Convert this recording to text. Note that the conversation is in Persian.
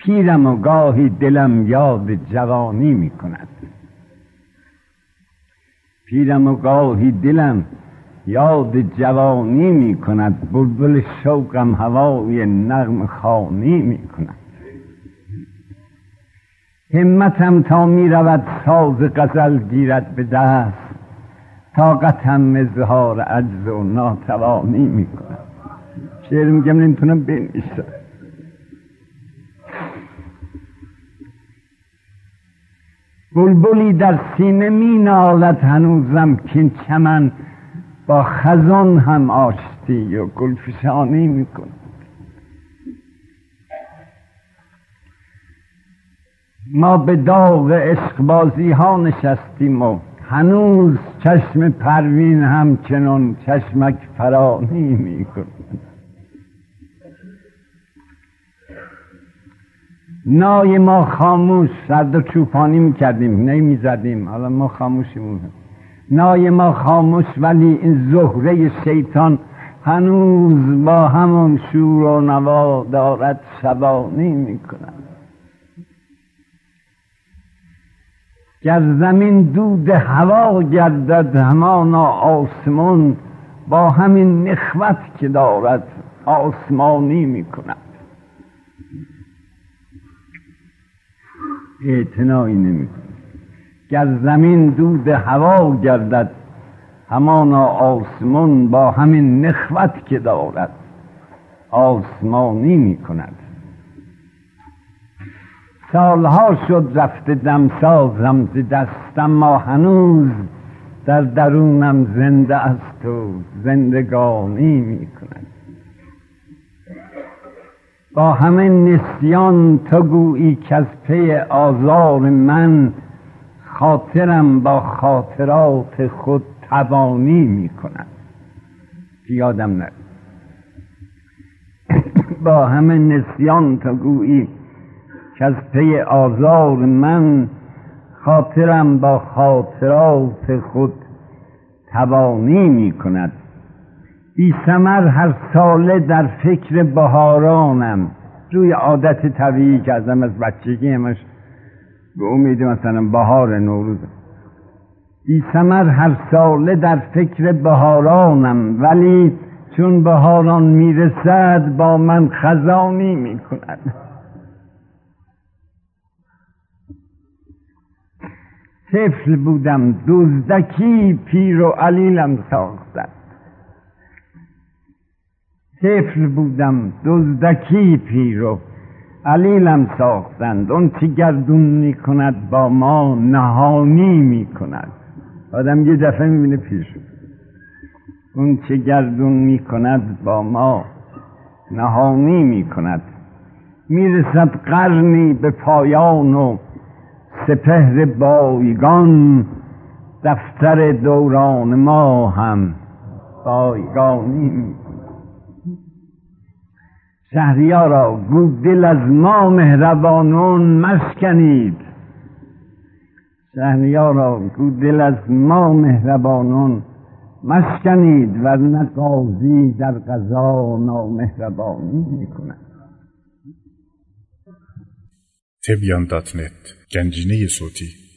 پیرم و گاهی دلم یاد جوانی می کند. پیرم و گاهی دلم یاد جوانی می کند. بلبل شوقم هوای نغمه خوانی می کند. همتم تا می رود ساز غزل گیرد به دست، طاقتم اظهار عجز و ناتوانی می کند. شعر میگم نمیتونم بنویسم. بلبلی در سینه می نالد هنوزم کین چمن با خزان هم آشتی و گلفشانی می کند. ما به داغ عشقبازی ها نشستیم و هنوز چشم پروین همچنان چشمک فرانی می کند. نای ما خاموش، سرد و چوپانی می کردیم، نی می زدیم، حالا ما خاموشیم. نای ما خاموش ولی این زهره شیطان هنوز با همون شور و نوا دارد شبانی می کند. گر زمین دود هوا گردد همانا آسمان با همین نخوت که دارد آسمانی می کند. اعتنایی نمی کند. گر زمین دود هوا گردد همانا آسمان با همین نخوت که دارد آسمانی می کند. سالها شد رفته دمسازم ز دستم، ما هنوز در درونم زنده است و زندگانی می کند. با همه نسیان تو گویی که از پی آزار من خاطرم با خاطرات خود توانی می کند. یادم نرد. با همه نسیان تو گویی که از پی آزار من خاطرم با خاطرات خود توانی می کند. بی ثمر هر ساله در فکر بهارانم، روی عادت طبیعی که ازم از بچگی همش به امید مثلا بهار نوروز. بی ثمر هر ساله در فکر بهارانم، ولی چون بهاران میرسد با من خزانی می کند. طفل بودم دزدکی پیر و علیلم ساختند. طفل بودم دزدکی پیر و علیلم ساختند. اون چه گردون می کند با ما نهانی می کند. آدم یه دفعه می بینه پیر شد. اون چه گردون می کند با ما نهانی می کند. می رسد قرنی به پایان و سپهر بایگان، دفتر دوران ما هم بایگانی می کند. شهریارا گو دل از ما مهربانان مشکنید. شهریارا گو دل از ما مهربانان مشکنید، ورنه قاضی در قضا نامهربانی می کند. تبیان.net گنجینه صوتی